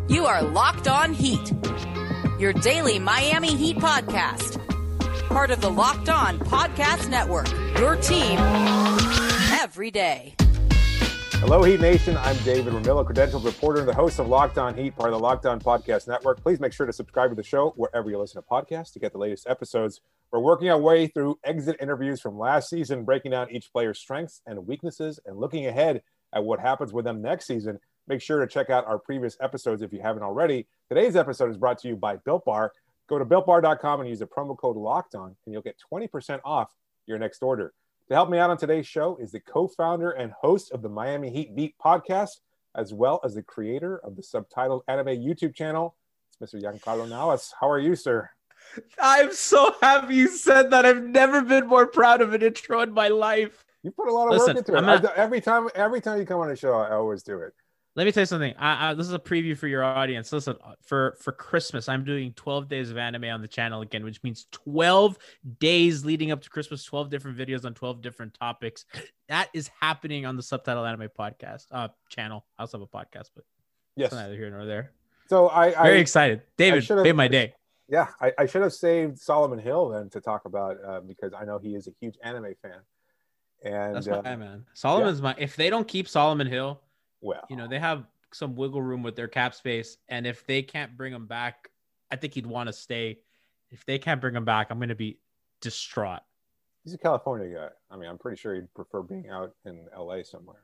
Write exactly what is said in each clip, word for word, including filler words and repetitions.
You are Locked On Heat, your daily Miami Heat podcast. Part of the Locked On Podcast Network, your team every day. Hello, Heat Nation. I'm David Ramillo, credentialed reporter and the host of Locked On Heat, part of the Locked On Podcast Network. Please make sure to subscribe to the show wherever you listen to podcasts to get the latest episodes. We're working our way through exit interviews from last season, breaking down each player's strengths and weaknesses and looking ahead at what happens with them next season. Make sure to check out our previous episodes if you haven't already. Today's episode is brought to you by Built Bar. Go to built bar dot com and use the promo code Locked On, and you'll get twenty percent off your next order. To help me out on today's show is the co-founder and host of the Miami Heat Beat podcast, as well as the creator of the Subtitled Anime YouTube channel. It's Mister Giancarlo Navas. How are you, sir? I'm so happy you said that. I've never been more proud of an intro in my life. You put a lot of Listen, work into it. not... Every time, every time you come on the show, I always do it. Let me tell you something. I, I, this is a preview for your audience. Listen, for, for Christmas, I'm doing twelve days of anime on the channel again, which means twelve days leading up to Christmas, twelve different videos on twelve different topics. That is happening on the Subtitled Anime podcast uh, channel. I also have a podcast, but yes, it's neither here nor there. So I very I, excited. David, made my day. Yeah, I, I should have saved Solomon Hill then to talk about uh, because I know he is a huge anime fan. And that's my uh, guy, man. Solomon's yeah. my. If they don't keep Solomon Hill, well, you know, they have some wiggle room with their cap space. And if they can't bring him back, I think he'd want to stay. If they can't bring him back, I'm going to be distraught. He's a California guy. I mean, I'm pretty sure he'd prefer being out in L A somewhere.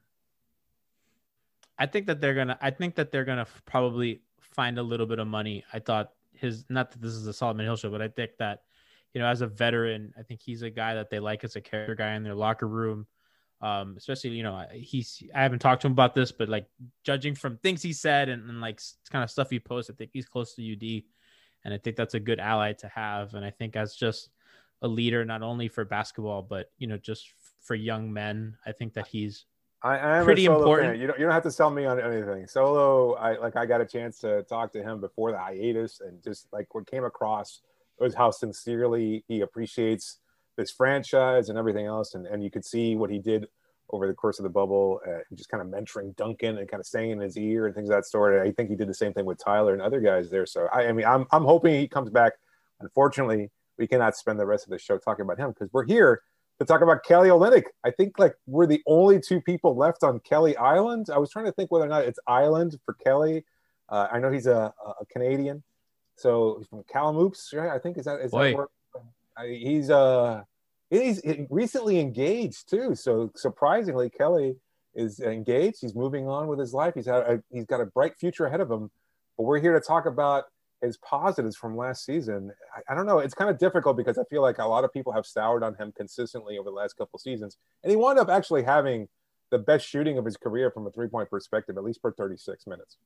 I think that they're going to, I think that they're going to probably find a little bit of money. I thought his, not that this is a Solomon Hill show, but I think that, you know, as a veteran, I think he's a guy that they like as a character guy in their locker room. Um, especially, you know, he's, I haven't talked to him about this, but like judging from things he said and, and like kind of stuff he posts, I think he's close to U D, and I think that's a good ally to have. And I think as just a leader, not only for basketball, but, you know, just for young men, I think that he's I, I am pretty important. Fan. You don't, you don't have to sell me on anything. Solo, I like, I got a chance to talk to him before the hiatus, and just like what came across was how sincerely he appreciates this franchise and everything else, and, and you could see what he did over the course of the bubble, uh, just kind of mentoring Duncan and kind of staying in his ear and things of that sort. I think he did the same thing with Tyler and other guys there. So I, I mean, I'm I'm hoping he comes back. Unfortunately, we cannot spend the rest of the show talking about him because we're here to talk about Kelly Olynyk. I think like we're the only two people left on Kelly Island. I was trying to think whether or not it's Island for Kelly. Uh, I know he's a, a Canadian, so he's from Kamloops, right? I think is that is Boy. that where I, he's uh he's recently engaged too. So surprisingly, Kelly is engaged. He's moving on with his life. He's had a, he's got a bright future ahead of him. But we're here to talk about his positives from last season. I, I don't know. It's kind of difficult because I feel like a lot of people have soured on him consistently over the last couple of seasons, and he wound up actually having the best shooting of his career from a three-point perspective, at least per thirty-six minutes.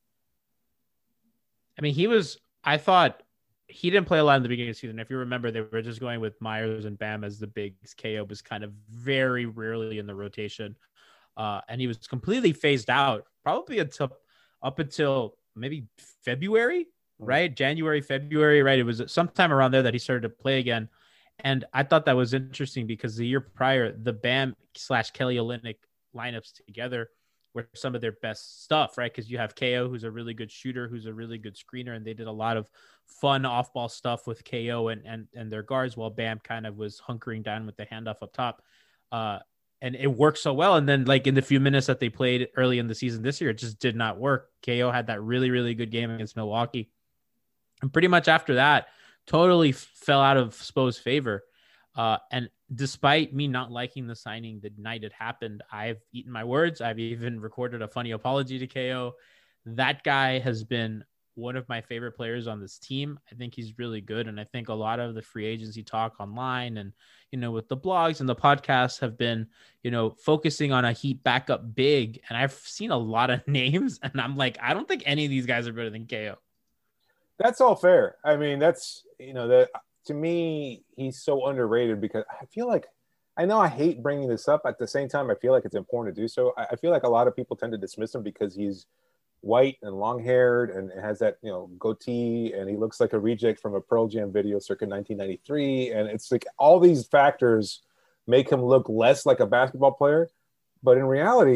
I mean, he was. I thought. He didn't play a lot in the beginning of the season. If you remember, they were just going with Myers and Bam as the bigs. K O was kind of very rarely in the rotation. Uh, and he was completely phased out probably until up until maybe February, right? January, February, right? It was sometime around there that he started to play again. And I thought that was interesting because the year prior, the Bam slash Kelly Olynyk lineups together were some of their best stuff, right? Because you have K O, who's a really good shooter, who's a really good screener, and they did a lot of fun off-ball stuff with K O and and and their guards, while Bam kind of was hunkering down with the handoff up top. Uh, and it worked so well. And then, like in the few minutes that they played early in the season this year, it just did not work. K O had that really, really good game against Milwaukee, and pretty much after that, totally fell out of Spo's favor. Uh, and despite me not liking the signing the night it happened, I've eaten my words. I've even recorded a funny apology to K O. That guy has been one of my favorite players on this team. I think he's really good. And I think a lot of the free agency talk online and, you know, with the blogs and the podcasts have been, you know, focusing on a Heat backup big. And I've seen a lot of names, and I'm like, I don't think any of these guys are better than K O. That's all fair. I mean, that's, you know, that to me, he's so underrated because I feel like, I know I hate bringing this up. At the same time, I feel like it's important to do so. I, I feel like a lot of people tend to dismiss him because he's white and long-haired and has that, you know, goatee, and he looks like a reject from a Pearl Jam video circa nineteen ninety-three. And it's like all these factors make him look less like a basketball player. But in reality,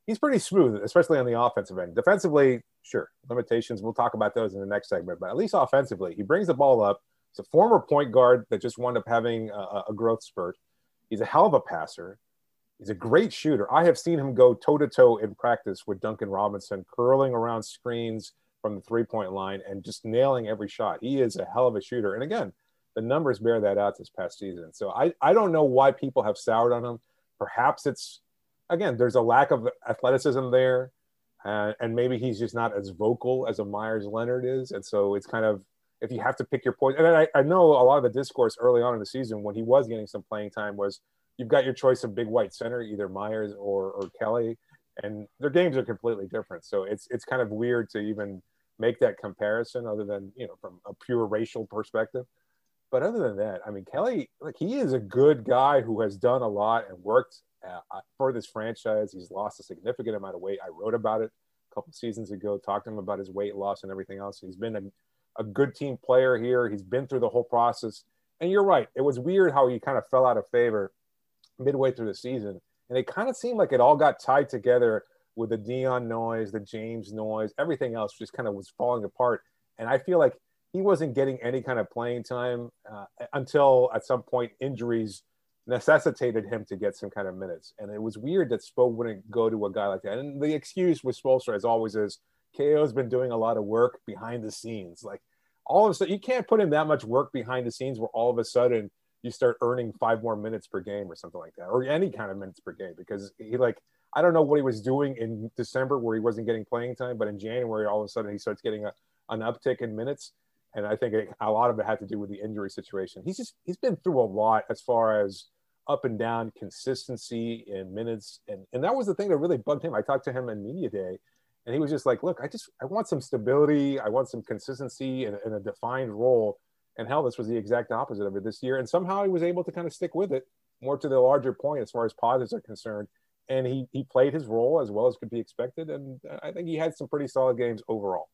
he's pretty smooth, especially on the offensive end. Defensively, sure, limitations. We'll talk about those in the next segment. But at least offensively, he brings the ball up. He's a former point guard that just wound up having a, a growth spurt. He's a hell of a passer. He's a great shooter. I have seen him go toe-to-toe in practice with Duncan Robinson, curling around screens from the three-point line and just nailing every shot. He is a hell of a shooter. And again, the numbers bear that out this past season. So I, I don't know why people have soured on him. Perhaps it's, again, there's a lack of athleticism there. Uh, and maybe he's just not as vocal as a Myers Leonard is. And so it's kind of, if you have to pick your point. And I, I know a lot of the discourse early on in the season when he was getting some playing time was, you've got your choice of big white center, either Myers or, or Kelly, and their games are completely different. So it's it's kind of weird to even make that comparison other than, you know, from a pure racial perspective. But other than that, I mean, Kelly, like, he is a good guy who has done a lot and worked uh, for this franchise. He's lost a significant amount of weight. I wrote about it a couple seasons ago, talked to him about his weight loss and everything else. He's been a, a good team player here. He's been through the whole process. And you're right. It was weird how he kind of fell out of favor midway through the season. And it kind of seemed like it all got tied together with the Dion noise, the James noise, everything else just kind of was falling apart. And I feel like he wasn't getting any kind of playing time uh, until at some point injuries necessitated him to get some kind of minutes. And it was weird that Spo wouldn't go to a guy like that. And the excuse with Spoelstra, as always, is K O's been doing a lot of work behind the scenes. Like, all of a sudden, you can't put in that much work behind the scenes where all of a sudden you start earning five more minutes per game or something like that, or any kind of minutes per game, because he, like, I don't know what he was doing in December where he wasn't getting playing time, but in January, all of a sudden he starts getting a, an uptick in minutes. And I think it, a lot of it had to do with the injury situation. He's just, he's been through a lot as far as up and down consistency in minutes. And, and that was the thing that really bugged him. I talked to him in media day and he was just like, look, I just, I want some stability. I want some consistency and, and a defined role. And hell, this was the exact opposite of it this year. And somehow he was able to kind of stick with it, more to the larger point as far as positives are concerned. And he he played his role as well as could be expected. And I think he had some pretty solid games overall.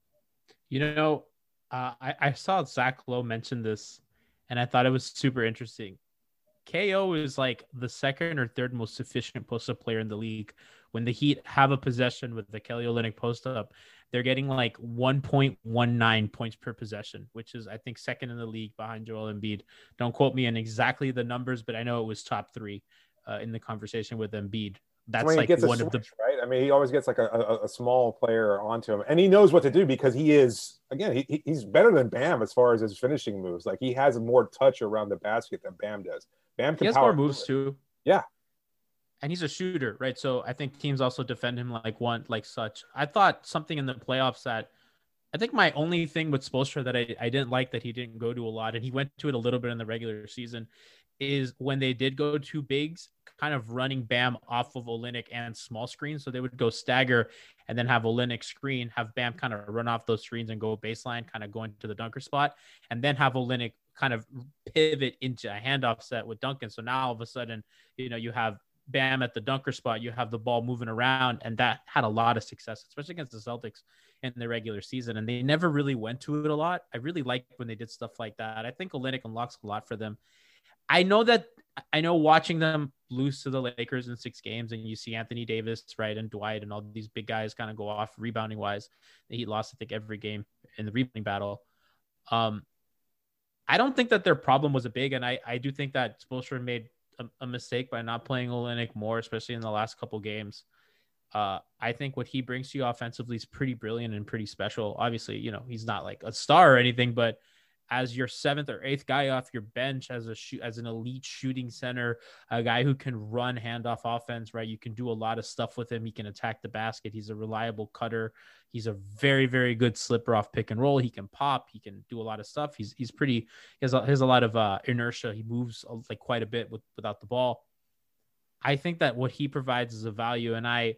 You know, uh, I, I saw Zach Lowe mention this, and I thought it was super interesting. K O is like the second or third most efficient post-up player in the league. When the Heat have a possession with the Kelly Olynyk post-up, they're getting like one point one nine points per possession, which is, I think, second in the league behind Joel Embiid. Don't quote me on exactly the numbers, but I know it was top three uh, in the conversation with Embiid. That's when like he gets one a of switch, the right. I mean, he always gets like a, a, a small player onto him, and he knows what to do because he is, again, he, he's better than Bam as far as his finishing moves. Like, he has more touch around the basket than Bam does. Bam can he has power more moves too. Yeah. And he's a shooter, right? So I think teams also defend him like one, like such. I thought something in the playoffs that I think my only thing with Spoelstra that I, I didn't like that he didn't go to a lot, and he went to it a little bit in the regular season, is when they did go to bigs, kind of running Bam off of Olynyk and small screens. So they would go stagger and then have Olynyk screen, have Bam kind of run off those screens and go baseline, kind of going to the dunker spot, and then have Olynyk kind of pivot into a handoff set with Duncan. So now all of a sudden, you know, you have Bam at the dunker spot, you have the ball moving around, and that had a lot of success, especially against the Celtics in the regular season. And they never really went to it a lot. I really liked when they did stuff like that. I think Olynyk unlocks a lot for them. I know that I know watching them lose to the Lakers in six games, and you see Anthony Davis, right, and Dwight and all these big guys kind of go off rebounding wise. The Heat lost, I think, every game in the rebounding battle. Um, I don't think that their problem was a big, and I, I do think that Spoelstra made a, a mistake by not playing Olynyk more, especially in the last couple games. Uh, I think what he brings to you offensively is pretty brilliant and pretty special. Obviously, you know, he's not like a star or anything, but as your seventh or eighth guy off your bench, as a shoot, as an elite shooting center, a guy who can run handoff offense, right? You can do a lot of stuff with him. He can attack the basket. He's a reliable cutter. He's a very, very good slipper off pick and roll. He can pop. He can do a lot of stuff. He's he's pretty. He has a, he has a lot of uh, inertia. He moves like quite a bit with without the ball. I think that what he provides is a value, and I.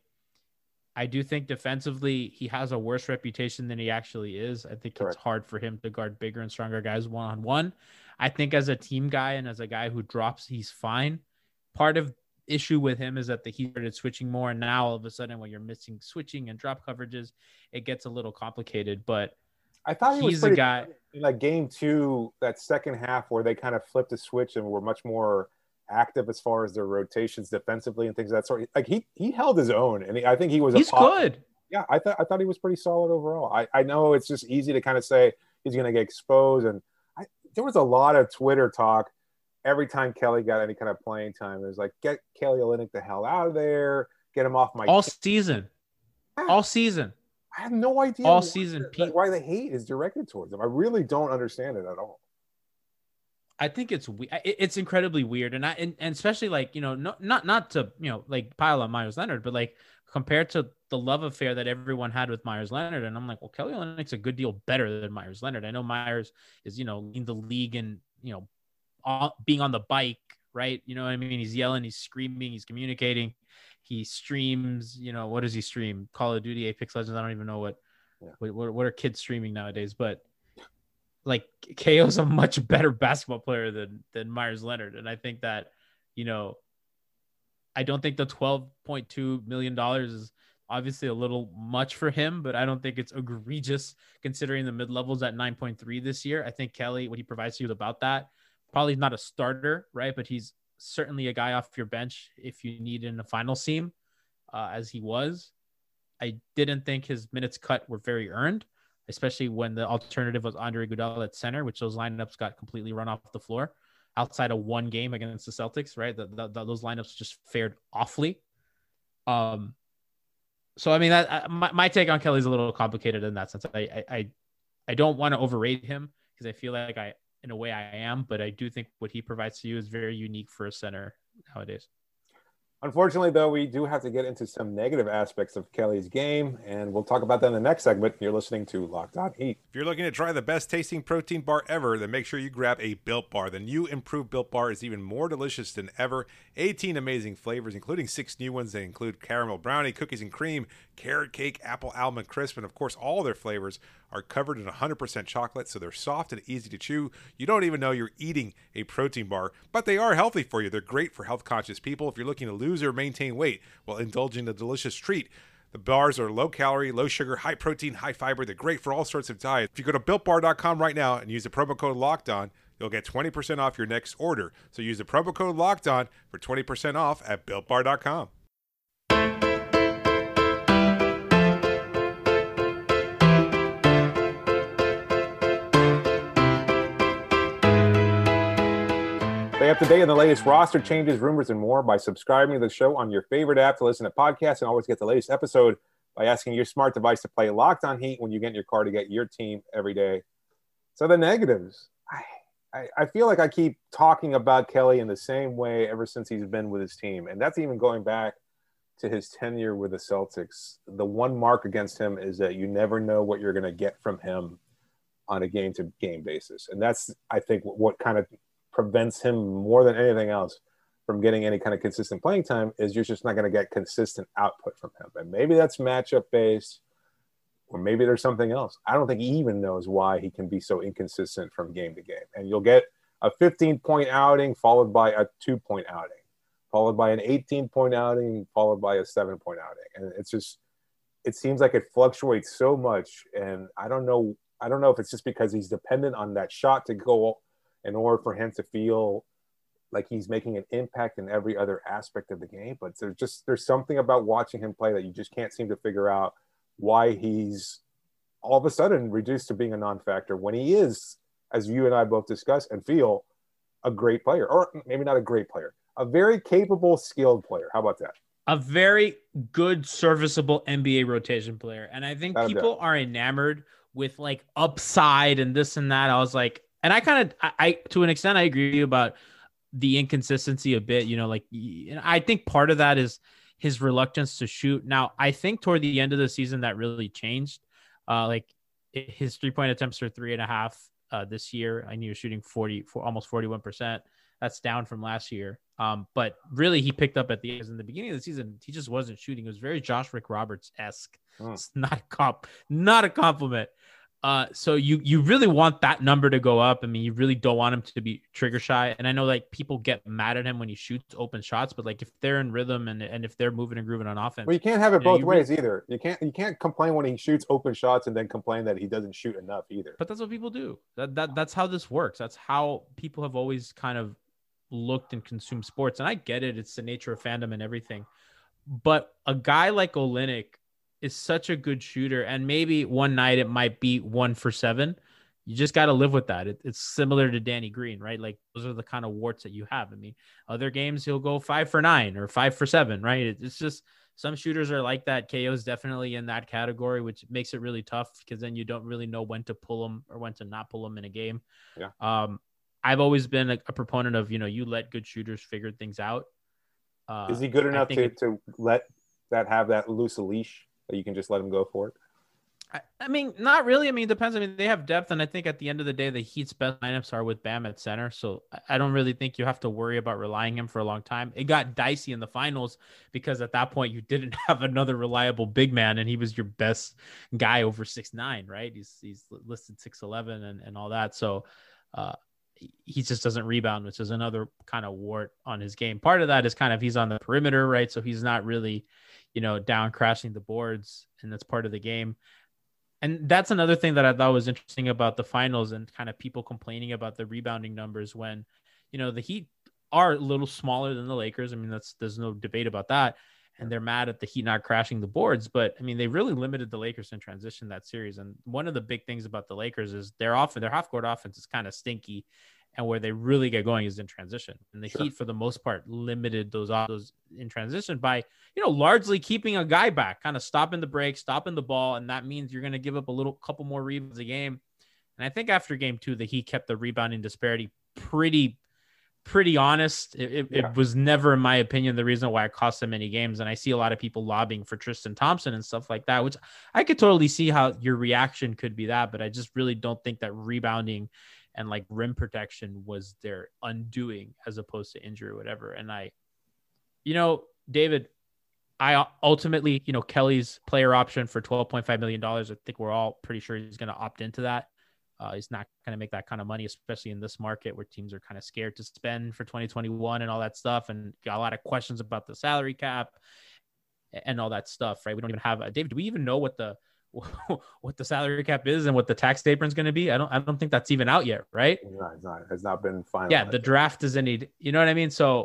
I do think defensively he has a worse reputation than he actually is. I think Correct. It's hard for him to guard bigger and stronger guys one-on-one. I think as a team guy and as a guy who drops, he's fine. Part of issue with him is that the Heat started switching more, and now all of a sudden when you're missing switching and drop coverages, it gets a little complicated. But I thought he he's was a guy in like game two, that second half where they kind of flipped the switch and were much more active as far as their rotations defensively and things of that sort. Like he he held his own, and he, I think he was. He's a pop- good. Yeah, I thought I thought he was pretty solid overall. I, I know it's just easy to kind of say he's going to get exposed, and I, there was a lot of Twitter talk every time Kelly got any kind of playing time. It was like, get Kelly Olynyk the hell out of there, get him off my all team. season, yeah. all season. I have no idea all why, season. why the hate is directed towards him. I really don't understand it at all. I think it's it's incredibly weird, and I and, and especially like you know not not not to you know like pile on Myers Leonard, but like compared to the love affair that everyone had with Myers Leonard, and I'm like, well, Kelly Olynyk's a good deal better than Myers Leonard. I know Myers is you know in the league and you know all, being on the bike, right? You know what I mean? He's yelling, he's screaming, he's communicating, he streams. You know what does he stream? Call of Duty, Apex Legends. I don't even know what yeah. what, what what are kids streaming nowadays, but. Like K O's a much better basketball player than than Myers Leonard, and I think that, you know, I don't think the twelve point two million dollars is obviously a little much for him, but I don't think it's egregious considering the mid levels at nine point three this year. I think Kelly, what he provides to you about that, probably not a starter, right? But he's certainly a guy off your bench if you need in a final seam, uh, as he was. I didn't think his minutes cut were very earned, especially when the alternative was Andre Iguodala at center, which those lineups got completely run off the floor outside of one game against the Celtics, right? The, the, the, those lineups just fared awfully. Um, so, I mean, that, I, my, my take on Kelly's a little complicated in that sense. I, I, I don't want to overrate him because I feel like I, in a way I am, but I do think what he provides to you is very unique for a center nowadays. Unfortunately, though, we do have to get into some negative aspects of Kelly's game, and we'll talk about that in the next segment. You're listening to Locked On Heat. If you're looking to try the best tasting protein bar ever, then make sure you grab a Built Bar. The new improved Built Bar is even more delicious than ever. eighteen amazing flavors, including six new ones. They include caramel brownie, cookies and cream, carrot cake, apple almond crisp, and of course, all their flavors are covered in one hundred percent chocolate, so they're soft and easy to chew. You don't even know you're eating a protein bar, but they are healthy for you. They're great for health-conscious people. If you're looking to lose or maintain weight while indulging the delicious treat, the bars are low-calorie, low-sugar, high-protein, high-fiber. They're great for all sorts of diets. If you go to built bar dot com right now and use the promo code LOCKEDON, you'll get twenty percent off your next order. So use the promo code LOCKEDON for twenty percent off at built bar dot com. Stay up to date on the latest roster changes, rumors, and more by subscribing to the show on your favorite app to listen to podcasts and always get the latest episode by asking your smart device to play Locked On Heat when you get in your car to get your team every day. So the negatives. I, I, I feel like I keep talking about Kelly in the same way ever since he's been with his team, and that's even going back to his tenure with the Celtics. The one mark against him is that you never know what you're going to get from him on a game-to-game basis, and that's, I think, what kind of prevents him more than anything else from getting any kind of consistent playing time is you're just not going to get consistent output from him. And maybe that's matchup based, or maybe there's something else. I don't think he even knows why he can be so inconsistent from game to game. And you'll get a fifteen point outing followed by a two point outing, followed by an eighteen point outing, followed by a seven point outing. And it's just, it seems like it fluctuates so much. And I don't know, I don't know if it's just because he's dependent on that shot to go in order for him to feel like he's making an impact in every other aspect of the game. But there's just, there's something about watching him play that you just can't seem to figure out why he's all of a sudden reduced to being a non-factor when he is, as you and I both discuss and feel, a great player, or maybe not a great player, a very capable, skilled player. How about that? A very good, serviceable N B A rotation player. And I think people are enamored with like upside and this and that. I was like, and I kind of, I, I, to an extent, I agree with you about the inconsistency a bit, you know, like, and I think part of that is his reluctance to shoot. Now, I think toward the end of the season that really changed. Uh, like his three point attempts are three and a half uh, this year. I knew he was shooting forty, for almost forty-one percent. That's down from last year. Um, but really he picked up at the, in the beginning of the season, he just wasn't shooting. It was very Josh Rick Roberts-esque. Oh. It's not a comp, not a compliment. Uh, so you you really want that number to go up. I mean, you really don't want him to be trigger shy. And I know like people get mad at him when he shoots open shots, but like if they're in rhythm and, and if they're moving and grooving on offense, well, you can't have it you both know, ways really, either. You can't you can't complain when he shoots open shots and then complain that he doesn't shoot enough either. But that's what people do. That that that's how this works. That's how people have always kind of looked and consumed sports. And I get it. It's the nature of fandom and everything. But a guy like Olynyk is such a good shooter. And maybe one night it might be one for seven. You just got to live with that. It, it's similar to Danny Green, right? Like those are the kind of warts that you have. I mean, other games he'll go five for nine or five for seven, right? It, it's just some shooters are like that. K O is definitely in that category, which makes it really tough because then you don't really know when to pull them or when to not pull them in a game. Yeah. Um, I've always been a, a proponent of, you know, you let good shooters figure things out. Uh, is he good enough to, it, to let that have that loose leash that you can just let him go for it? I, I mean, not really. I mean, it depends. I mean, they have depth, and I think at the end of the day, the Heat's best lineups are with Bam at center. So I don't really think you have to worry about relying him for a long time. It got dicey in the finals because at that point you didn't have another reliable big man, and he was your best guy over six nine, right? He's he's listed six eleven and and all that. So uh, he just doesn't rebound, which is another kind of wart on his game. Part of that is kind of he's on the perimeter, right? So he's not really, you know, down crashing the boards, and that's part of the game. And that's another thing that I thought was interesting about the finals and kind of people complaining about the rebounding numbers when, you know, the Heat are a little smaller than the Lakers. I mean, that's, there's no debate about that. And they're mad at the Heat not crashing the boards, but I mean, they really limited the Lakers in transition that series. And one of the big things about the Lakers is their offense, their half court offense is kind of stinky. And where they really get going is in transition. And the sure. Heat, for the most part, limited those those in transition by, you know, largely keeping a guy back, kind of stopping the break, stopping the ball. And that means you're going to give up a little couple more rebounds a game. And I think after game two, the Heat kept the rebounding disparity pretty, pretty honest. It, it, yeah. it was never, in my opinion, the reason why it cost them many games. And I see a lot of people lobbying for Tristan Thompson and stuff like that, which I could totally see how your reaction could be that. But I just really don't think that rebounding and like rim protection was their undoing as opposed to injury or whatever. And I, you know, David, I ultimately, you know, Kelly's player option for twelve point five million dollars. I think we're all pretty sure he's going to opt into that. Uh, he's not going to make that kind of money, especially in this market where teams are kind of scared to spend for twenty twenty-one and all that stuff. And got a lot of questions about the salary cap and all that stuff, right? We don't even have a, David, do we even know what the, what the salary cap is and what the tax taper is going to be? I don't, I don't think that's even out yet, right? No, it's not. It's not been finalized. Yeah, the draft doesn't need, you know what I mean? So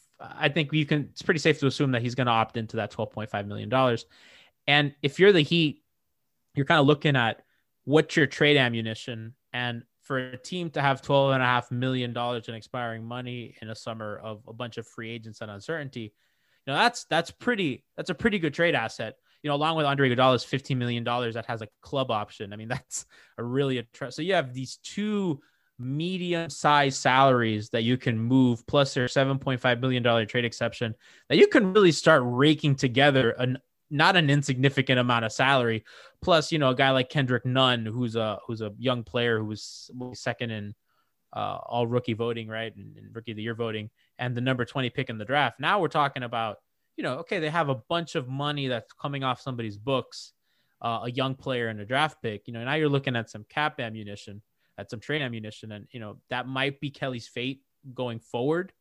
I think you can, it's pretty safe to assume that he's going to opt into that twelve point five million dollars. And if you're the Heat, you're kind of looking at what's your trade ammunition. And for a team to have twelve and a half million dollars in expiring money in a summer of a bunch of free agents and uncertainty, you know, that's, that's pretty, that's a pretty good trade asset. You know, along with Andre Iguodala's fifteen million dollars that has a club option. I mean, that's a really attractive. So you have these two medium-sized salaries that you can move, plus their seven point five billion dollars trade exception that you can really start raking together an not an insignificant amount of salary. Plus, you know, a guy like Kendrick Nunn, who's a who's a young player who was second in uh, all rookie voting, right, and, and rookie of the year voting, and the number twenty pick in the draft. Now we're talking about, you know, okay, they have a bunch of money that's coming off somebody's books, uh, a young player and a draft pick, you know, now you're looking at some cap ammunition, at some trade ammunition, and, you know, that might be Kelly's fate going forward.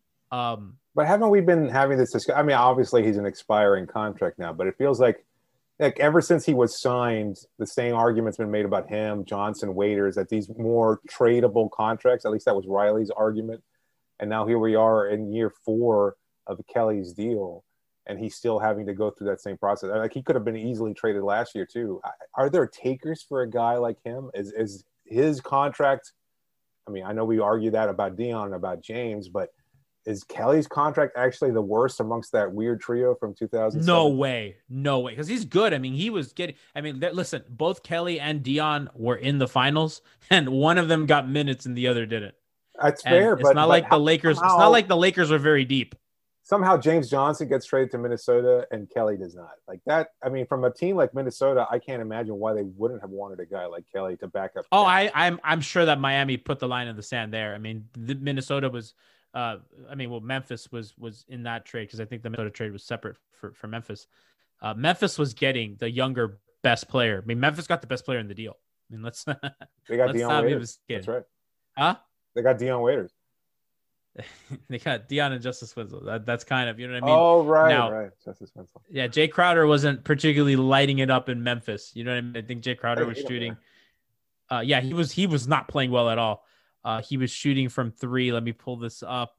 Um, but haven't we been having this discussion? I mean, obviously he's an expiring contract now, but it feels like, like ever since he was signed, the same argument's been made about him, Johnson, Waiters, that these more tradable contracts, at least that was Riley's argument. And now here we are in year four of Kelly's deal, and he's still having to go through that same process. Like, he could have been easily traded last year too. Are there takers for a guy like him? Is is his contract? I mean, I know we argue that about Dion and about James, but is Kelly's contract actually the worst amongst that weird trio from two thousand seven? No way, no way, because he's good. I mean, he was getting. I mean, listen, both Kelly and Dion were in the finals, and one of them got minutes and the other didn't. That's fair, and it's but not but like how, the Lakers. how, it's not like the Lakers are very deep. Somehow James Johnson gets traded to Minnesota and Kelly does not. Like that, I mean, from a team like Minnesota, I can't imagine why they wouldn't have wanted a guy like Kelly to back up. Oh, I, I'm I'm sure that Miami put the line in the sand there. I mean, the Minnesota was, uh, I mean, well, Memphis was was in that trade because I think the Minnesota trade was separate for, for Memphis. Uh, Memphis was getting the younger best player. I mean, Memphis got the best player in the deal. I mean, let's they got Dion Waiters. That's right. Huh? They got Dion Waiters. They got Dion and Justice Winslow. That, that's kind of, you know what I mean? Oh, right, now, right. Justice Winslow. Yeah, Jay Crowder wasn't particularly lighting it up in Memphis. You know what I mean? I think Jay Crowder I was him, shooting. Uh, yeah, he was he was not playing well at all. Uh, he was shooting from three. Let me pull this up.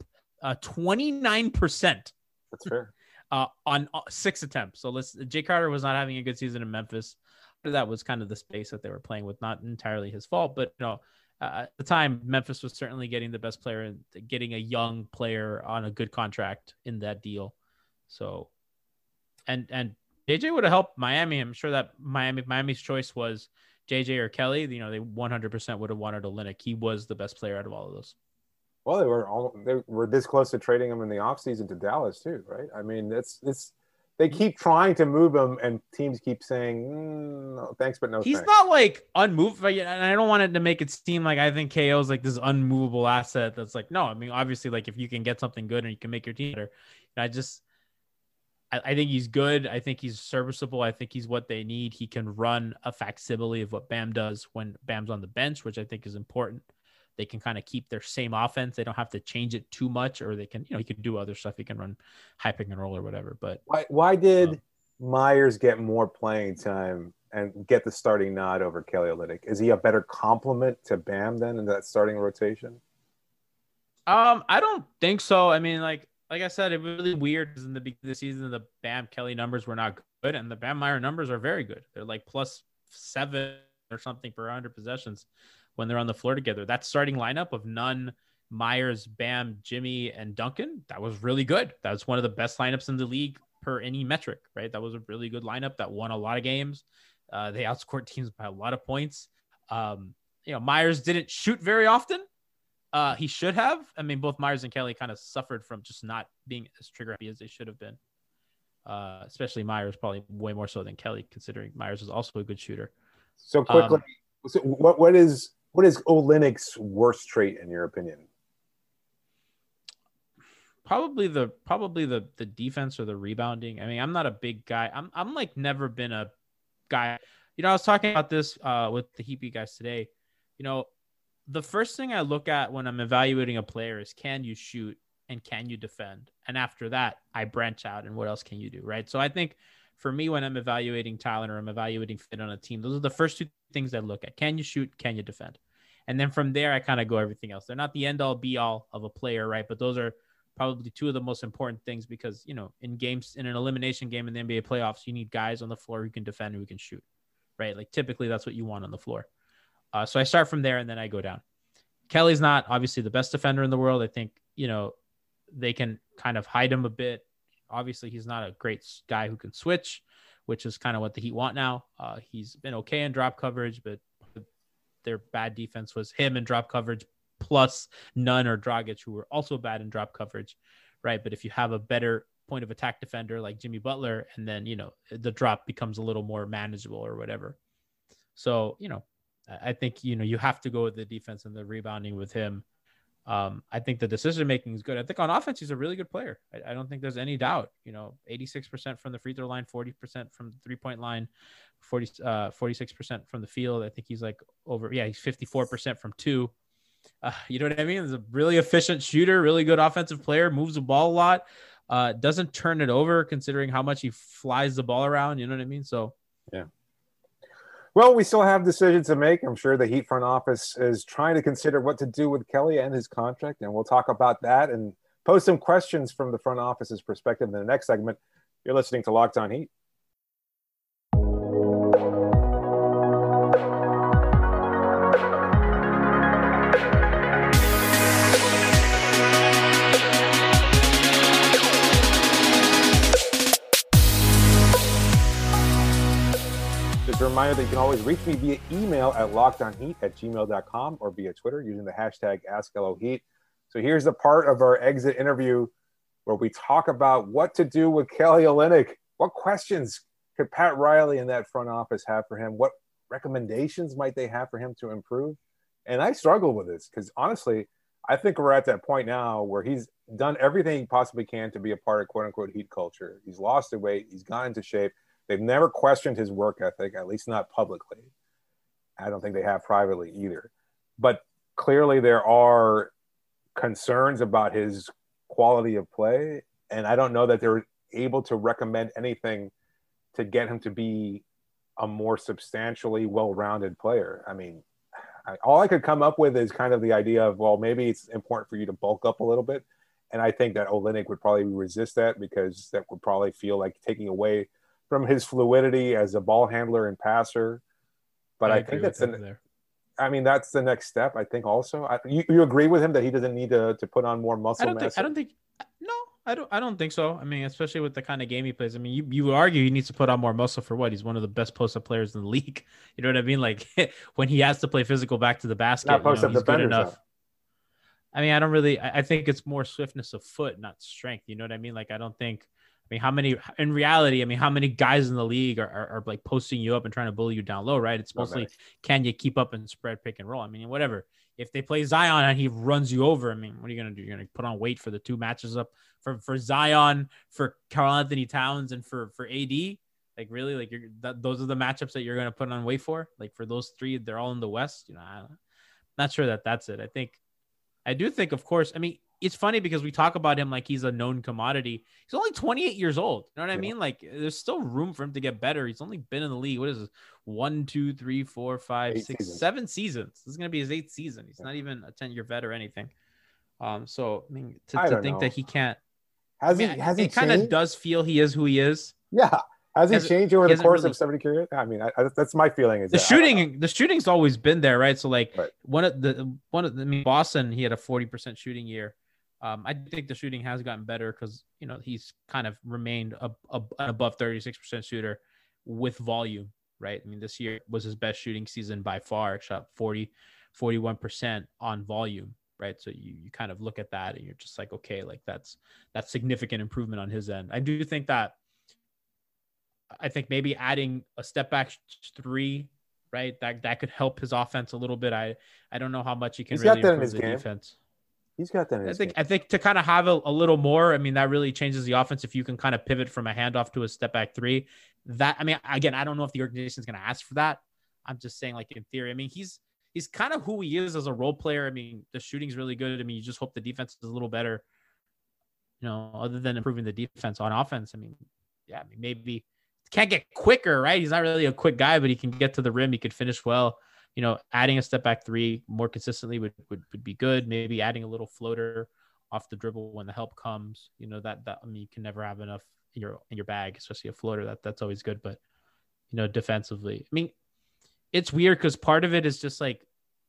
uh, twenty-nine percent. That's fair. Uh, on six attempts. So let's. Jay Carter was not having a good season in Memphis. That was kind of the space that they were playing with, not entirely his fault, but you know, uh, at the time, Memphis was certainly getting the best player and getting a young player on a good contract in that deal. So, and and J J would have helped Miami. I'm sure that Miami Miami's choice was J J or Kelly. You know, they one hundred percent would have wanted Olynyk. He was the best player out of all of those. Well, they were all they were this close to trading him in the offseason to Dallas too, right? I mean, it's it's they keep trying to move him, and teams keep saying, mm, no, thanks, but no He's thanks. not like unmovable, and I don't want it to make it seem like I think K O is like this unmovable asset. That's like, no, I mean, obviously, like if you can get something good and you can make your team better, I just, I, I think he's good. I think he's serviceable. I think he's what they need. He can run a facsimile of what Bam does when Bam's on the bench, which I think is important. They can kind of keep their same offense. They don't have to change it too much, or they can, you know, he can do other stuff. He can run high pick and roll or whatever. But why, why did um, Myers get more playing time and get the starting nod over Kelly Olynyk? Is he a better complement to Bam then in that starting rotation? Um, I don't think so. I mean, like, like I said, it was really weird because in the beginning of the season, the Bam Kelly numbers were not good, and the Bam Meyer numbers are very good. They're like plus seven or something per one hundred possessions when they're on the floor together. That starting lineup of Nunn, Myers, Bam, Jimmy, and Duncan, that was really good. That was one of the best lineups in the league per any metric, right? That was a really good lineup that won a lot of games. Uh, they outscored teams by a lot of points. Um, you know, Myers didn't shoot very often. Uh, he should have. I mean, both Myers and Kelly kind of suffered from just not being as trigger happy as they should have been. Uh, especially Myers, probably way more so than Kelly, considering Myers is also a good shooter. So quickly, um, so what what is what is Olynyk's worst trait in your opinion? Probably the probably the the defense or the rebounding. I mean, I'm not a big guy. I'm I'm like never been a guy. You know, I was talking about this uh, with the Heat Beat guys today. You know, the first thing I look at when I'm evaluating a player is, can you shoot and can you defend? And after that, I branch out and what else can you do, right? So I think for me, when I'm evaluating talent or I'm evaluating fit on a team, those are the first two things I look at. Can you shoot? Can you defend? And then from there, I kind of go everything else. They're not the end all be all of a player, right? But those are probably two of the most important things because, you know, in games, in an elimination game in the N B A playoffs, you need guys on the floor who can defend and who can shoot, right? Like typically that's what you want on the floor. Uh, so I start from there and then I go down. Kelly's not obviously the best defender in the world. I think, you know, they can kind of hide him a bit. Obviously, he's not a great guy who can switch, which is kind of what the Heat want now. Uh, he's been okay in drop coverage, but their bad defense was him in drop coverage plus Nunn or Dragic, who were also bad in drop coverage, right? But if you have a better point of attack defender like Jimmy Butler, and then, you know, the drop becomes a little more manageable or whatever. So, you know, I think, you know, you have to go with the defense and the rebounding with him. Um, I think the decision making is good. I think on offense, he's a really good player. I, I don't think there's any doubt. You know, eighty-six percent from the free throw line, forty percent from the three point line, forty, uh, forty-six percent from the field. I think he's like over, yeah, he's fifty-four percent from two. Uh, you know what I mean? He's a really efficient shooter, really good offensive player, moves the ball a lot, uh, doesn't turn it over considering how much he flies the ball around. You know what I mean? So, yeah. Well, we still have decisions to make. I'm sure the Heat front office is trying to consider what to do with Kelly and his contract, and we'll talk about that and pose some questions from the front office's perspective in the next segment. You're listening to Locked On Heat. Just a reminder that you can always reach me via email at lockedonheat at gmail dot com or via Twitter using the hashtag AskLOHeat. So here's the part of our exit interview where we talk about what to do with Kelly Olynyk. What questions could Pat Riley and that front office have for him? What recommendations might they have for him to improve? And I struggle with this because honestly, I think we're at that point now where he's done everything he possibly can to be a part of quote unquote Heat culture. He's lost the weight. He's gotten into shape. They've never questioned his work ethic, at least not publicly. I don't think they have privately either. But clearly there are concerns about his quality of play, and I don't know that they're able to recommend anything to get him to be a more substantially well-rounded player. I mean, I, all I could come up with is kind of the idea of, well, maybe it's important for you to bulk up a little bit and I think that Olynyk would probably resist that because that would probably feel like taking away from his fluidity as a ball handler and passer. But I, I think that's an, there. I mean, that's the next step. I think also, I, you, you agree with him that he doesn't need to, to put on more muscle I don't mass? Think, I don't think, no, I don't, I don't think so. I mean, especially with the kind of game he plays. I mean, you, you would argue he needs to put on more muscle for what? He's one of the best post-up players in the league. You know what I mean? Like when he has to play physical back to the basket, not post-up you know, he's good enough. Though. I mean, I don't really, I, I think it's more swiftness of foot, not strength. You know what I mean? Like, I don't think, I mean, how many, in reality, I mean, how many guys in the league are, are, are like posting you up and trying to bully you down low, right? It's mostly, okay. Can you keep up and spread pick and roll? I mean, whatever. If they play Zion and he runs you over, I mean, what are you going to do? You're going to put on weight for the two matches up for, for Zion, for Karl-Anthony Towns, and for, for A D? Like, really? Like, you're, that, those are the matchups that you're going to put on weight for? Like, for those three, they're all in the West? You know, I'm not sure that that's it. I think, I do think, of course, I mean, it's funny because we talk about him like he's a known commodity. He's only twenty-eight years old. You know what I mean? Like, there's still room for him to get better. He's only been in the league. What is this? One, two, three, four, five, Eight six, seasons. seven seasons. This is going to be his eighth season. He's yeah. not even a ten-year vet or anything. Um, so, I mean, to, I to think know. that he can't. Has I he? mean, has it he kind of does feel he is who he is. Yeah. Has he, he changed over the course really, of seventy careers? I mean, I, I, that's my feeling. Is the that, shooting? The shooting's always been there, right? So, like right. one of the one of the, I mean, Boston, he had a forty percent shooting year. Um, I think the shooting has gotten better because, you know, he's kind of remained a, a, an above thirty-six percent shooter with volume, right? I mean, this year was his best shooting season by far. Shot forty, forty-one percent on volume, right? So you, you kind of look at that and you're just like, okay, like that's that's significant improvement on his end. I do think that I think maybe adding a step back three, right? That that could help his offense a little bit. I, I don't know how much he can He's really got that improve in his the game. defense. He's got that in I his think game. I think to kind of have a, a little more, I mean, that really changes the offense if you can kind of pivot from a handoff to a step back three. That, I mean, again, I don't know if the organization is going to ask for that. I'm just saying, like, in theory, I mean, he's he's kind of who he is as a role player. I mean, the shooting's really good. I mean, you just hope the defense is a little better, you know, other than improving the defense on offense. I mean, yeah, I mean, maybe can't get quicker, right? He's not really a quick guy, but he can get to the rim. He could finish well. You know, adding a step back three more consistently would, would, would be good. Maybe adding a little floater off the dribble when the help comes, you know, that, that, I mean, you can never have enough in your, in your bag, especially a floater. That that's always good. But, you know, defensively, I mean, it's weird because part of it is just like,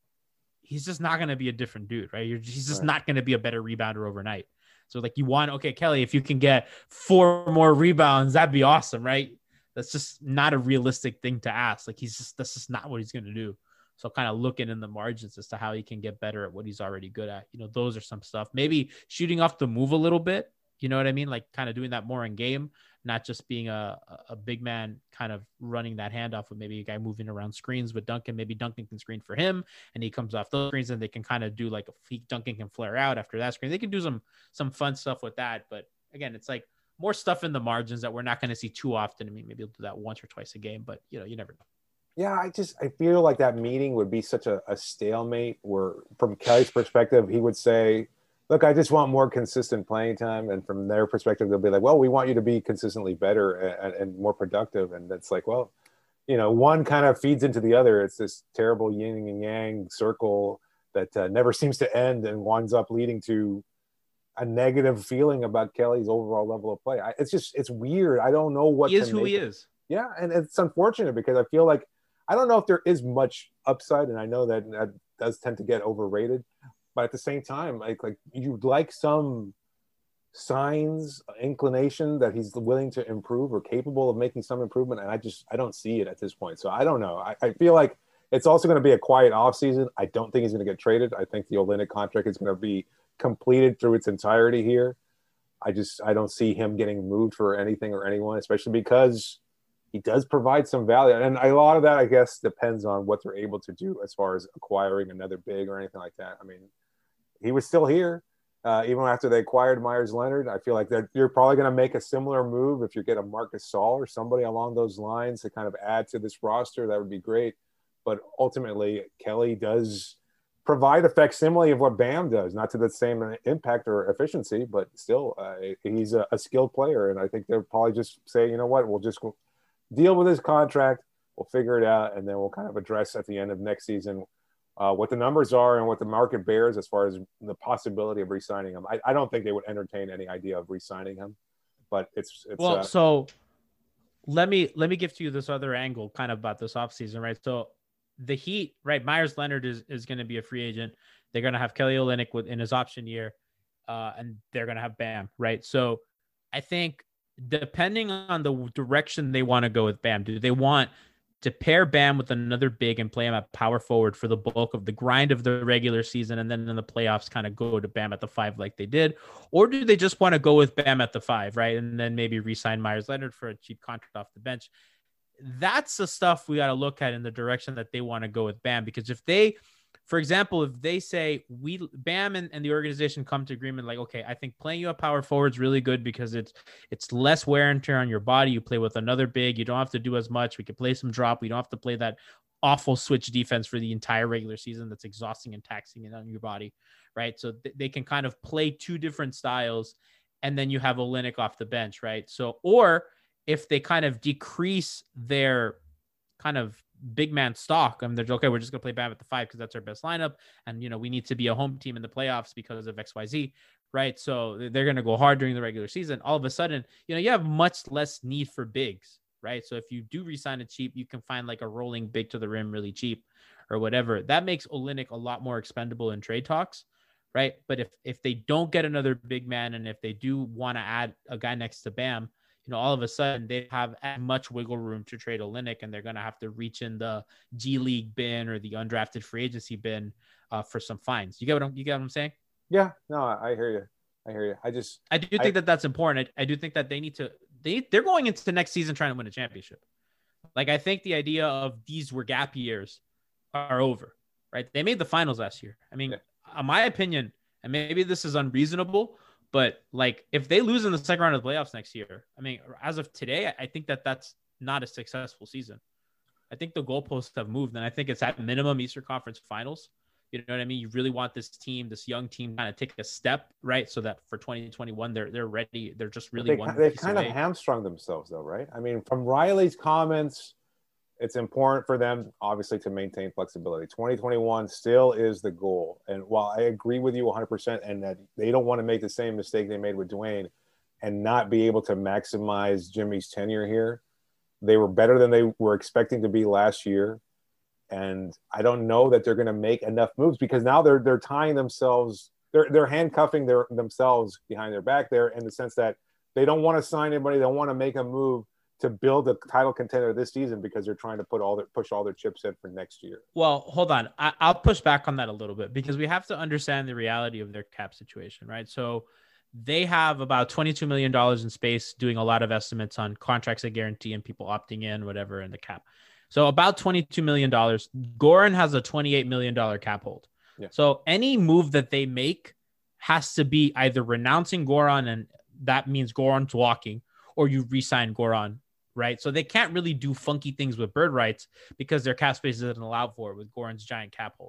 he's just not going to be a different dude, right? You're, he's just right. not going to be a better rebounder overnight. So like you want, okay, Kelly, if you can get four more rebounds, that'd be awesome, right? That's just not a realistic thing to ask. Like he's just, that's just not what he's going to do. So kind of looking in the margins as to how he can get better at what he's already good at. You know, those are some stuff. Maybe shooting off the move a little bit. You know what I mean? Like kind of doing that more in game, not just being a, a big man kind of running that handoff with maybe a guy moving around screens with Duncan. Maybe Duncan can screen for him and he comes off those screens and they can kind of do like a feet. Duncan can flare out after that screen. They can do some, some fun stuff with that. But again, it's like more stuff in the margins that we're not going to see too often. I mean, maybe he'll do that once or twice a game, but you know, you never know. Yeah, I just I feel like that meeting would be such a, a stalemate where from Kelly's perspective, he would say, look, I just want more consistent playing time. And from their perspective, they'll be like, well, we want you to be consistently better and, and more productive. And it's like, well, you know, one kind of feeds into the other. It's this terrible yin and yang circle that uh, never seems to end and winds up leading to a negative feeling about Kelly's overall level of play. I, it's just, it's weird. I don't know what he is who he it. is. Yeah. And it's unfortunate because I feel like, I don't know if there is much upside, and I know that that does tend to get overrated. But at the same time, like like you'd like some signs, inclination that he's willing to improve or capable of making some improvement, and I just I don't see it at this point. So I don't know. I, I feel like it's also going to be a quiet offseason. I don't think he's going to get traded. I think the Olynyk contract is going to be completed through its entirety here. I just I don't see him getting moved for anything or anyone, especially because he does provide some value. And a lot of that, I guess, depends on what they're able to do as far as acquiring another big or anything like that. I mean, he was still here uh, even after they acquired Myers Leonard. I feel like that you're probably going to make a similar move if you get a Marcus Gasol or somebody along those lines to kind of add to this roster. That would be great. But ultimately, Kelly does provide a facsimile of what Bam does, not to the same impact or efficiency, but still, uh, he's a, a skilled player. And I think they'll probably just say, you know what, we'll just go deal with his contract. We'll figure it out. And then we'll kind of address at the end of next season uh, what the numbers are and what the market bears as far as the possibility of re-signing him. I, I don't think they would entertain any idea of re-signing him, but it's, it's well, uh, so let me, let me give to you this other angle kind of about this offseason, right? So the Heat, right? Myers Leonard is, is going to be a free agent. They're going to have Kelly Olynyk with in his option year, uh, and they're going to have Bam, right? So I think depending on the direction they want to go with Bam, do they want to pair Bam with another big and play him at power forward for the bulk of the grind of the regular season, and then in the playoffs kind of go to Bam at the five like they did? Or do they just want to go with Bam at the five, right? And then maybe re-sign Myers Leonard for a cheap contract off the bench? That's the stuff we got to look at in the direction that they want to go with Bam. Because if they, for example, if they say we Bam and, and the organization come to agreement, like, okay, I think playing you at power forward is really good because it's it's less wear and tear on your body. You play with another big. You don't have to do as much. We can play some drop. We don't have to play that awful switch defense for the entire regular season that's exhausting and taxing it on your body, right? So th- they can kind of play two different styles, and then you have Olynyk off the bench, right? So, or if they kind of decrease their kind of big man stock, I mean, they're okay, we're just going to play Bam at the five because that's our best lineup. And, you know, we need to be a home team in the playoffs because of X Y Z, right? So they're going to go hard during the regular season. All of a sudden, you know, you have much less need for bigs, right? So if you do re-sign it cheap, you can find like a rolling big to the rim really cheap or whatever. That makes Olynyk a lot more expendable in trade talks, right? But if, if they don't get another big man, and if they do want to add a guy next to Bam, you know, all of a sudden they have as much wiggle room to trade Olynyk, and they're going to have to reach in the G League bin or the undrafted free agency bin uh, for some fines. You get what I'm, you get what I'm saying? Yeah, no, I hear you. I hear you. I just, I do think I, that that's important. I, I do think that they need to, they, they're going into the next season trying to win a championship. Like, I think the idea of these were gap years are over, right? They made the finals last year. I mean, yeah. in my opinion, and maybe this is unreasonable, but like, if they lose in the second round of the playoffs next year, I mean, as of today, I think that that's not a successful season. I think the goalposts have moved, and I think it's at minimum Eastern Conference Finals. You know what I mean? You really want this team, this young team, kind of take a step, right? So that for twenty twenty-one, they're they're ready. They're just really they, one. They've kind away. of hamstrung themselves, though, right? I mean, from Riley's comments, it's important for them, obviously, to maintain flexibility. twenty twenty-one still is the goal. And while I agree with you one hundred percent, and that they don't want to make the same mistake they made with Dwayne and not be able to maximize Jimmy's tenure here, they were better than they were expecting to be last year. And I don't know that they're going to make enough moves, because now they're they're tying themselves, they're they're handcuffing their themselves behind their back there, in the sense that they don't want to sign anybody, they don't want to make a move to build a title contender this season, because they're trying to put all their push all their chips in for next year. Well, hold on, I, I'll push back on that a little bit, because we have to understand the reality of their cap situation, right? So they have about twenty-two million dollars in space, doing a lot of estimates on contracts that guarantee and people opting in, whatever, in the cap. So about twenty-two million dollars. Goran has a twenty-eight million dollars cap hold. Yeah. So any move that they make has to be either renouncing Goran, and that means Goran's walking, or you re-sign Goran, right? So they can't really do funky things with bird rights, because their cap space doesn't allow for it with Goran's giant cap hold.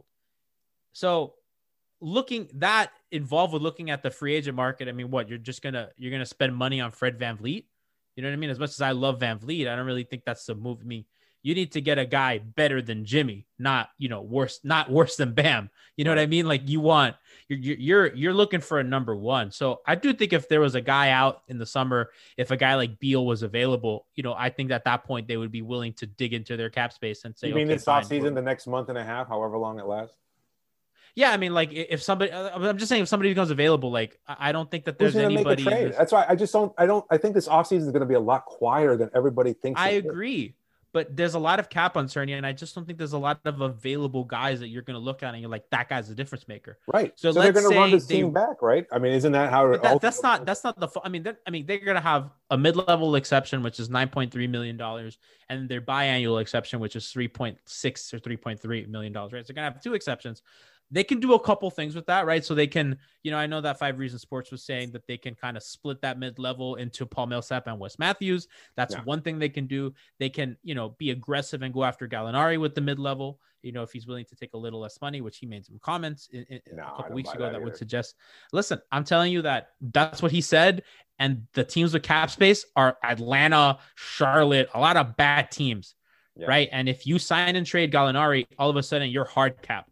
So looking that involved with looking at the free agent market, I mean, what, you're just gonna you're gonna spend money on Fred VanVleet? You know what I mean? As much as I love VanVleet, I don't really think that's the move. I mean, you need to get a guy better than Jimmy, not, you know, worse, not worse than Bam. You know what I mean? Like, you want, you're, you're, you're looking for a number one. So I do think if there was a guy out in the summer, if a guy like Beal was available, you know, I think at that point they would be willing to dig into their cap space and say, you mean okay, this offseason, the next month and a half, however long it lasts? Yeah, I mean, like, if somebody, I'm just saying, if somebody becomes available, like, I don't think that there's Who's anybody. Make a trade? That's why I just don't, I don't, I think this offseason is going to be a lot quieter than everybody thinks. I agree. Is. But there's a lot of cap uncertainty, and I just don't think there's a lot of available guys that you're going to look at and you're like, that guy's a difference maker. Right. So, so let's they're going to run this they, team back, right? I mean, isn't that how? That, that's not that's not the. I mean, I mean, they're going to have a mid-level exception, which is nine point three million dollars, and their biannual exception, which is three point six or three point three million dollars. Right. So they're going to have two exceptions. They can do a couple things with that, right? So they can, you know, I know that Five Reasons Sports was saying that they can kind of split that mid-level into Paul Millsap and Wes Matthews. That's yeah. one thing they can do. They can, you know, be aggressive and go after Gallinari with the mid-level, you know, if he's willing to take a little less money, which he made some comments in, in no, a couple weeks ago that, that would suggest. Listen, I'm telling you that that's what he said. And the teams with cap space are Atlanta, Charlotte, a lot of bad teams, yeah. right? And if you sign and trade Gallinari, all of a sudden you're hard capped.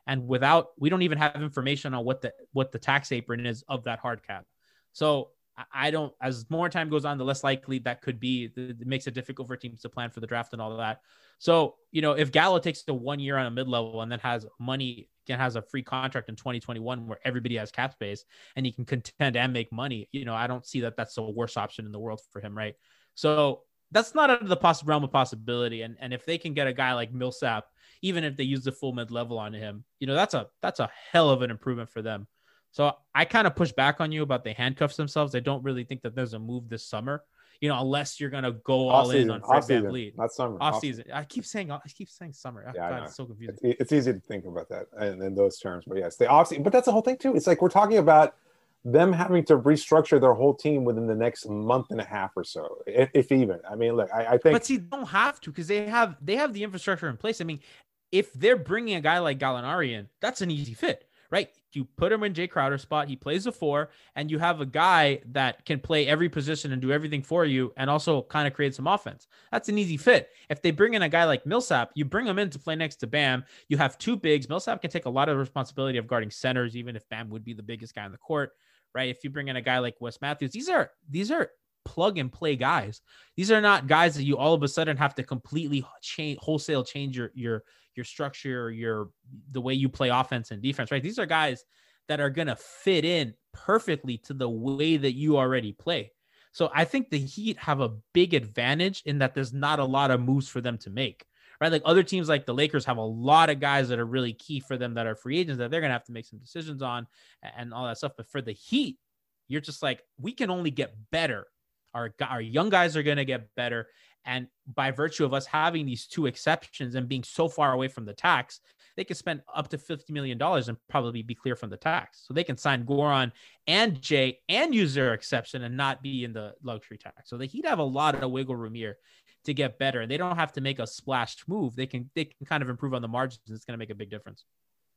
And without, we don't even have information on what the, what the tax apron is of that hard cap. So I don't, as more time goes on, the less likely that could be. It makes it difficult for teams to plan for the draft and all of that. So, you know, if Gallo takes the one year on a mid-level and then has money, and has a free contract in twenty twenty-one where everybody has cap space and he can contend and make money, you know, I don't see that that's the worst option in the world for him. Right. So that's not out of the possible realm of possibility. And, and if they can get a guy like Millsap, even if they use the full mid-level on him, you know, that's a, that's a hell of an improvement for them. So I kind of push back on you about they handcuffs themselves. I don't really think that there's a move this summer, you know, unless you're going to go all off-season, in on Fred VanVleet. Not summer. Off season. I keep saying, I keep saying summer. Oh, yeah, God, it's so confusing. It's, it's easy to think about that in, in those terms, but yes, the off season. But that's the whole thing too. It's like we're talking about them having to restructure their whole team within the next month and a half or so, if, if even. I mean, look, I, I think. But see, they don't have to because they have they have the infrastructure in place. I mean, if they're bringing a guy like Gallinari in, that's an easy fit, right? You put him in Jay Crowder's spot. He plays a four, and you have a guy that can play every position and do everything for you and also kind of create some offense. That's an easy fit. If they bring in a guy like Millsap, you bring him in to play next to Bam. You have two bigs. Millsap can take a lot of responsibility of guarding centers, even if Bam would be the biggest guy on the court, right? If you bring in a guy like Wes Matthews, these are these are plug and play guys. These are not guys that you all of a sudden have to completely change, wholesale change your your your structure, your the way you play offense and defense, right? These are guys that are going to fit in perfectly to the way that you already play. So I think the Heat have a big advantage in that there's not a lot of moves for them to make, right? Like other teams like the Lakers have a lot of guys that are really key for them that are free agents that they're going to have to make some decisions on and all that stuff. But for the Heat, you're just like, we can only get better. Our, our young guys are going to get better. And by virtue of us having these two exceptions and being so far away from the tax, they can spend up to fifty million dollars and probably be clear from the tax. So they can sign Goran and Jay and use their exception and not be in the luxury tax. So the Heat have a lot of wiggle room here to get better. And they don't have to make a splashed move. They can, they can kind of improve on the margins. It's going to make a big difference.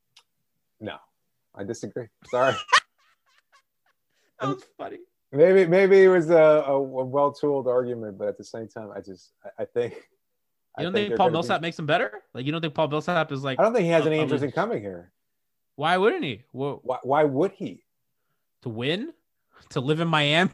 No, I disagree. Sorry. That was funny. Maybe maybe it was a, a well-tooled argument, but at the same time, I just I think you I don't think think Paul Millsap be, makes him better? Like you don't think Paul Millsap is like? I don't think he has a, any a, interest in coming here. Why wouldn't he? Well, why, why would he? To win, to live in Miami.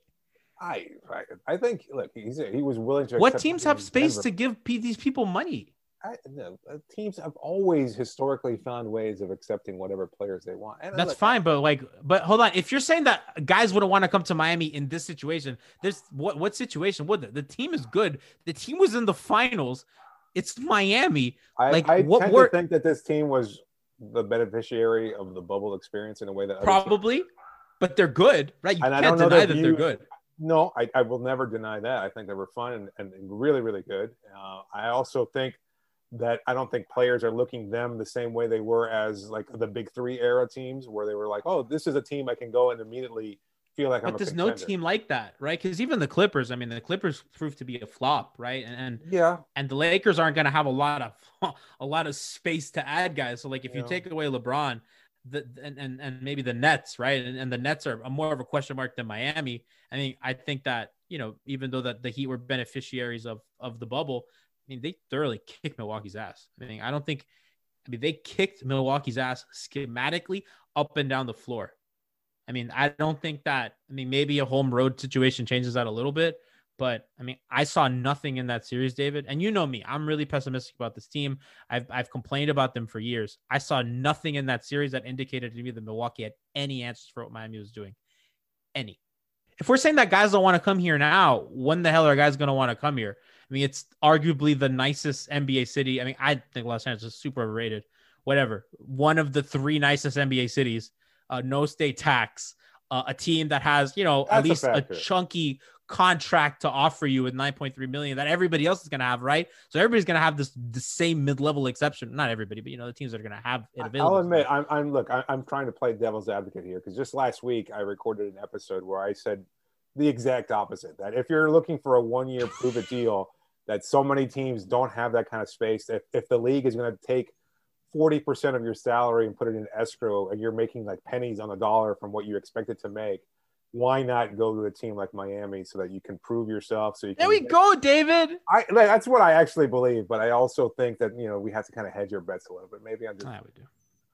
I I, I think look, he's he was willing to. What teams have space Denver. to give P- these people money? I, no, teams have always historically found ways of accepting whatever players they want. And That's look, fine, but like, but hold on. If you're saying that guys wouldn't want to come to Miami in this situation, there's what what situation would the, the team is good? The team was in the finals. It's Miami. I, like, I what tend were, to think that this team was the beneficiary of the bubble experience in a way that probably, but they're good, right? You and can't I don't know deny that that you, they're good. No, I, I will never deny that. I think they were fun and, and really, really good. Uh, I also think that I don't think players are looking them the same way they were as like the big three era teams where they were like, oh, this is a team I can go and immediately feel like but I'm a there's contender. no team like that, right? Because even the Clippers, I mean, the Clippers proved to be a flop, right? And, and yeah, and the Lakers aren't going to have a lot of a lot of space to add guys. So like if you yeah. take away LeBron, the and, and and maybe the Nets, right? And, and the Nets are more of a question mark than Miami. I mean, I think that, you know, even though that the Heat were beneficiaries of of the bubble, I mean, they thoroughly kicked Milwaukee's ass. I mean, I don't think, I mean, they kicked Milwaukee's ass schematically up and down the floor. I mean, I don't think that, I mean, maybe a home road situation changes that a little bit, but I mean, I saw nothing in that series, David. And you know me, I'm really pessimistic about this team. I've, I've complained about them for years. I saw nothing in that series that indicated to me that Milwaukee had any answers for what Miami was doing. Any. If we're saying that guys don't want to come here now, when the hell are guys going to want to come here? I mean, it's arguably the nicest N B A city. I mean, I think Los Angeles is super overrated. Whatever. One of the three nicest N B A cities. Uh, no state tax. Uh, a team that has, you know, That's at least a, a chunky contract to offer you with nine point three million that everybody else is going to have, right? So everybody's going to have this the same mid-level exception. Not everybody, but you know, the teams that are going to have it available. I'll admit, I'm, I'm look, I, I'm trying to play devil's advocate here because just last week I recorded an episode where I said the exact opposite. That if you're looking for a one-year prove-it deal, that so many teams don't have that kind of space. If if the league is going to take forty percent of your salary and put it in escrow and you're making like pennies on the dollar from what you expect it to make, why not go to a team like Miami so that you can prove yourself? So you can there we get, go, David. I like, that's what I actually believe, but I also think that, you know, we have to kind of hedge your bets a little bit. Maybe I'm just, I would do.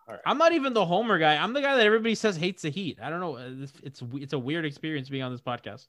right. I'm not even the homer guy. I'm the guy that everybody says hates the Heat. I don't know. It's it's, it's a weird experience being on this podcast.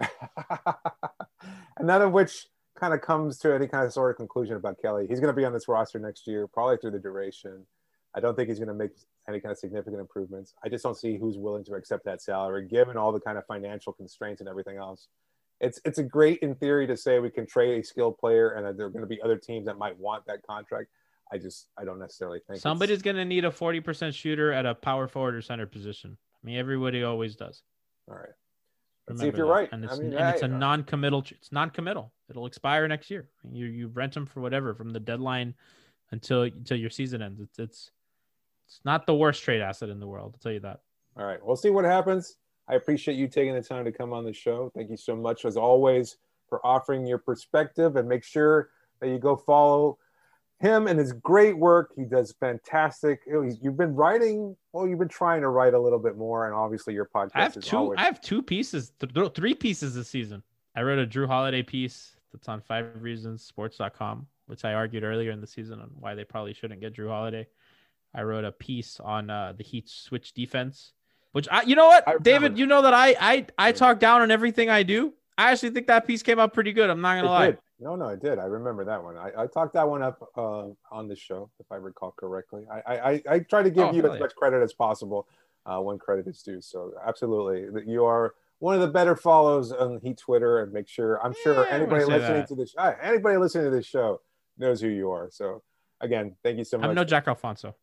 And none of which kind of comes to any kind of sort of conclusion about Kelly. He's going to be on this roster next year, probably through the duration. I don't think he's going to make any kind of significant improvements. I just don't see who's willing to accept that salary, given all the kind of financial constraints and everything else. It's it's a great in theory to say we can trade a skilled player and that there are going to be other teams that might want that contract. I just I don't necessarily think somebody's going to need a forty percent shooter at a power forward or center position. I mean, everybody always does. All right. Remember Let's see if you're that. right. And it's, I mean, and yeah, it's a yeah. non-committal. It's non-committal. It'll expire next year. You you rent them for whatever from the deadline until until your season ends. It's it's it's not the worst trade asset in the world. I'll tell you that. All right. We'll see what happens. I appreciate you taking the time to come on the show. Thank you so much, as always, for offering your perspective. And make sure that you go follow him and his great work. He does fantastic. You've been writing. Well, you've been trying to write a little bit more, and obviously your podcast. I have is two. always... I have two pieces, th- three pieces this season. I wrote a Drew Holiday piece that's on five reasons sports dot com, which I argued earlier in the season on why they probably shouldn't get Drew Holiday. I wrote a piece on uh, the Heat switch defense, which I, you know what, David, you know that I, I, I talk down on everything I do. I actually think that piece came out pretty good. I'm not going to lie. Did. No, no, I did. I remember that one. I, I talked that one up uh, on the show, if I recall correctly. I, I, I try to give oh, you as yeah. much credit as possible uh, when credit is due. So absolutely. You are one of the better follows on Heat Twitter, and make sure, I'm sure yeah, anybody listening that. to this, uh, anybody listening to this show knows who you are. So again, thank you so much. I'm no Jack Alfonso.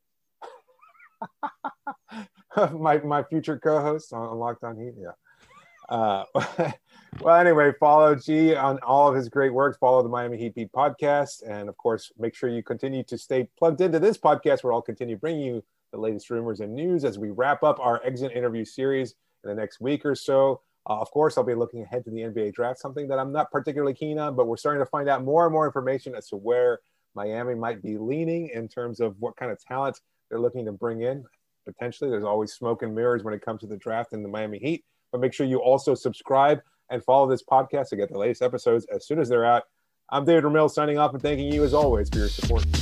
my my future co-host on Locked On Heat, yeah. Uh, well, anyway, follow G on all of his great works. Follow the Miami Heat Beat podcast, and of course, make sure you continue to stay plugged into this podcast, where I'll continue bringing you the latest rumors and news as we wrap up our exit interview series in the next week or so. Uh, of course, I'll be looking ahead to the N B A draft, something that I'm not particularly keen on, but we're starting to find out more and more information as to where Miami might be leaning in terms of what kind of talent they're looking to bring in. Potentially, there's always smoke and mirrors when it comes to the draft in the Miami Heat, but make sure you also subscribe and follow this podcast to get the latest episodes as soon as they're out. I'm David Ramil signing off and thanking you as always for your support.